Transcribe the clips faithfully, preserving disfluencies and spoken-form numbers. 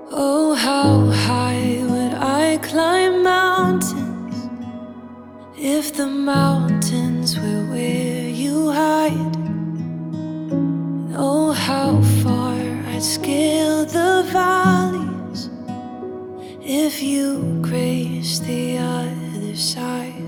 Oh, how high would I climb mountains if the mountains were where you hide? Oh, how far I'd scale the valleys if you graced the other side.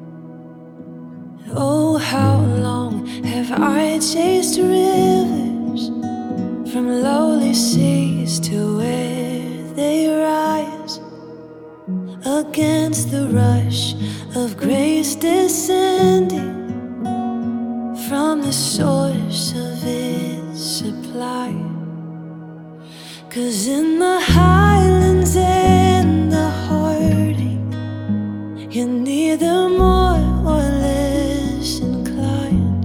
Oh, how long have I chased rivers from lowly seas to where they rise, against the rush of grace descending from the source of its supply. 'Cause in the highlands and the heartache, you're neither more or less inclined.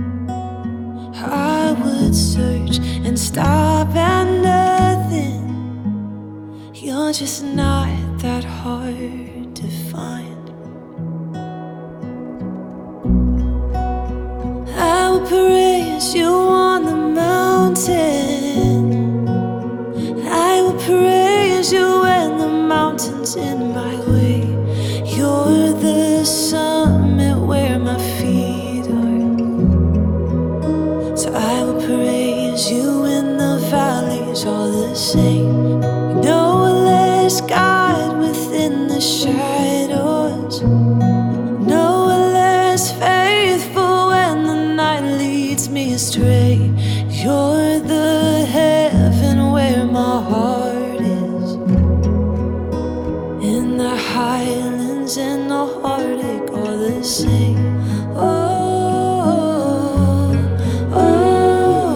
I would search and stop at nothing. You're just not that hard to find. I will praise you on the mountain. I will praise you when the mountain's in my way. You're the summit where my feet are. So I will praise you in the valleys all the same. No less God within the shadows, no less faithful when the night leads me astray. You're the heaven where my heart is. In the highlands and the heartache all the same. Oh, oh,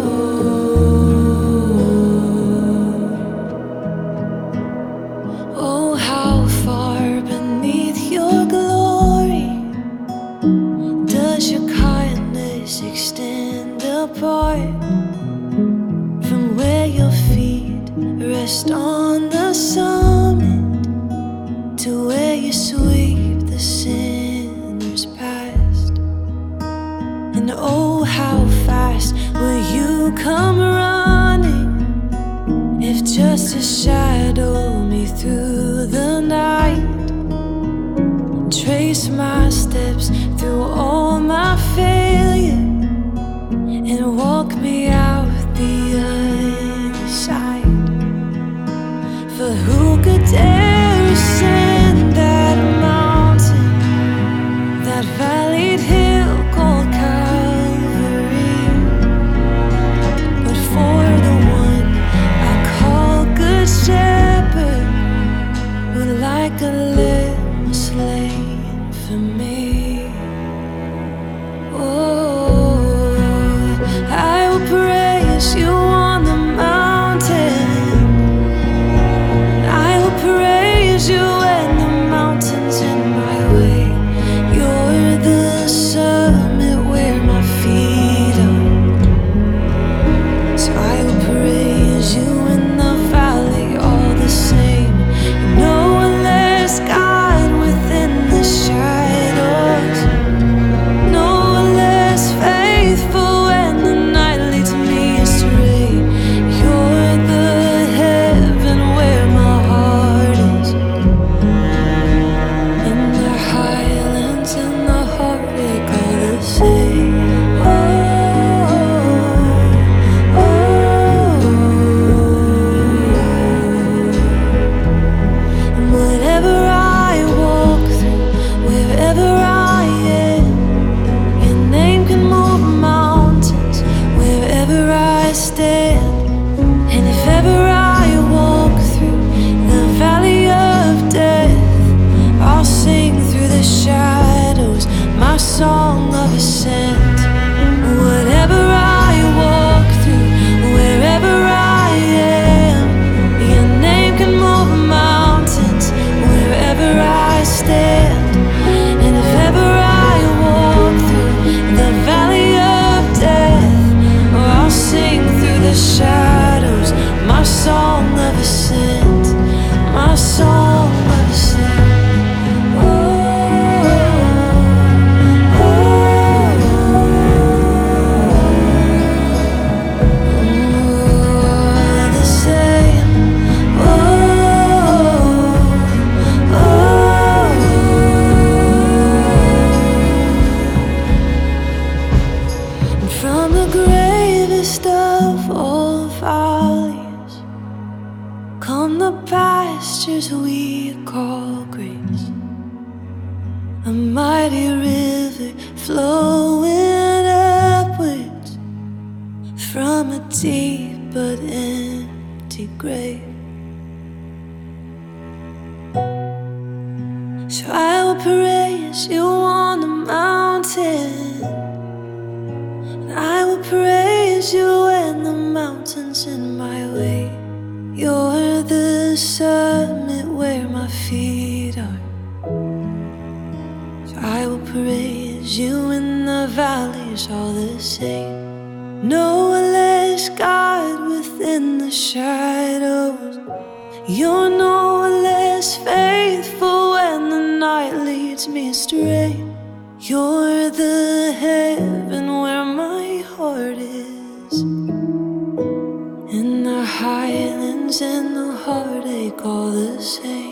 oh, how far beneath your glory does your kindness extend apart from where your feet rest on the summit to where you sweep the sinners past. And oh, how fast will you come running if just to shadow me through the night, trace my steps through all my failure and walk me out the other side. For who could dare ascend that mountain, that valleyed hill called Calvary, but for the one I call Good Shepherd, who like a lamb was slain for me. Oh, I will praise you on the mountain. I will praise you when the mountain's in my way. You're the summit where my feet are. So I will praise you in the valley all the same. No less God within the shadows, no less faithful when the night leads me astray. You're the heaven where my heart is. In the highlands and the heartache all the same. Oh, oh, and whatever I walk through, wherever I am, your name can move mountains wherever I stand. And if ever I walk through the valley of death, I'll sing through the shadows my song of ascent. Whatever I walk through, wherever I am, your name can move mountains wherever I stand. And if ever I walk through the valley of death, I'll sing through the shadows my song of ascent, my song of ascent. Oh, oh, oh, the same. Oh, the gravest of all valleys, come the pastures we call grace. A mighty river flowing upwards from a deep but empty grave. So I will praise you on the mountain, and I will praise you when the mountain's in my way. You're the summit where my feet are. So I will praise you in the valleys all the same. No less God within the shadows. You're no less faithful when the night leads me astray. You're the heaven where my heart is, in the highlands and the heartache all the same.